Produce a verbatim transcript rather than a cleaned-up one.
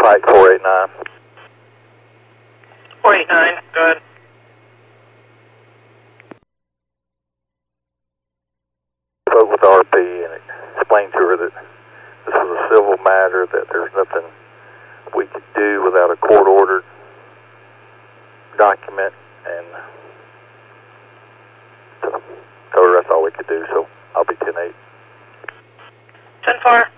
Pike four eight nine. four eight nine, go ahead. Spoke with R P and explained to her that this was a civil matter, that there's nothing we could do without a court-ordered document, and so told her that's all we could do, so I'll be ten eight. ten four.